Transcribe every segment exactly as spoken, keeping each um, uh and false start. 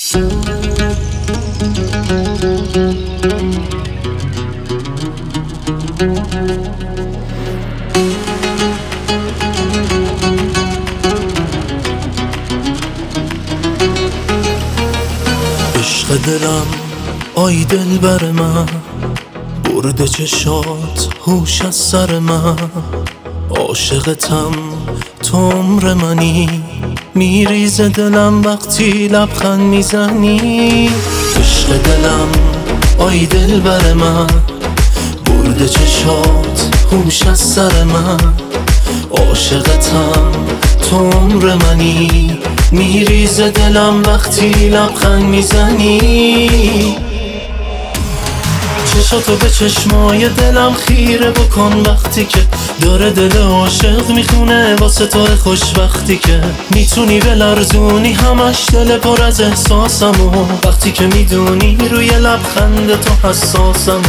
عشق دلم آی دل بر من، برده چشات هوش از سر من. عاشقتم تو عمر منی، میریزه دلم وقتی لبخند میزنی. عشق دلم آی دل بر من، برده چشات هوش از سر من. عاشقتم تو عمر منی، میریزه دلم وقتی لبخند میزنی. چشاتو به چشمای دلم خیره بکن وقتی که داره دل عاشق میخونه واسه تو خوشبختی که میتونی بلرزونی همش دل پر از احساسمو. وقتی که میدونی روی لبخند تو حساسمو.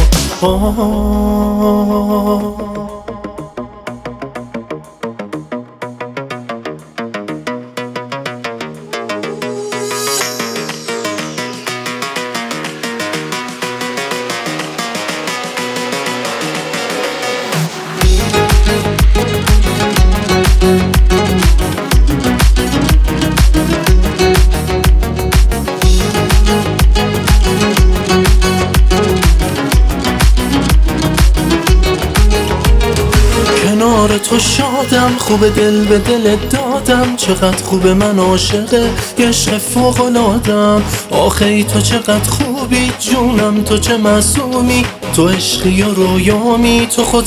کنار تو شادم، خوب دل به دل دادم. چقدر خوب من عاشقه عشق فوق‌العاده‌ام. آخه ای تو چقدر خوبی جونم، تو چه معصومی. تو عشقی و رویامی، تو خود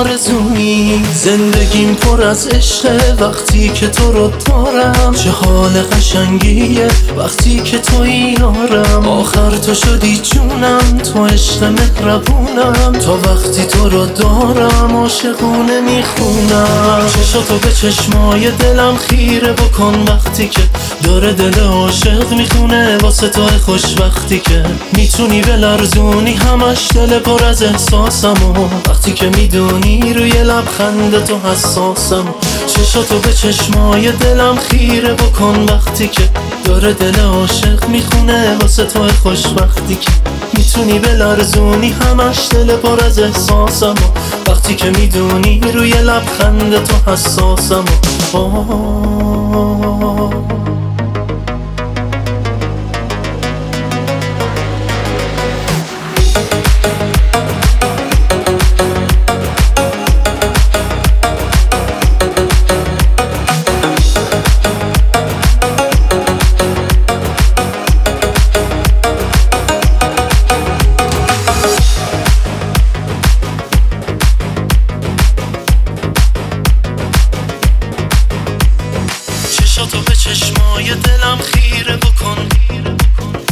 آرزومی. زندگیم پر از عشقه وقتی که تو رو دارم. چه حال قشنگیه وقتی که توی یارم. آخر تو شدی جونم، تو عشق مهربونم. تا وقتی تو رو دارم عاشقونه میخونم. چشاتو به چشمای دلم خیره بکن وقتی که داره دل عاشق میخونه واسه تو خوشبختی که میتونی بلرزونی همش دل پر از احساسمو. وقتی که میدونی روی لبخند تو حساسم. چشاتو به چشمای دلم خیره بکن وقتی که داره دل عاشق میخونه واسه تو خوشبختی که میتونی بلرزونی همش دل پر از احساسمو. وقتی که میدونی روی لبخند تو حساسمو. چشاتو به چشمای دلم خیره بکن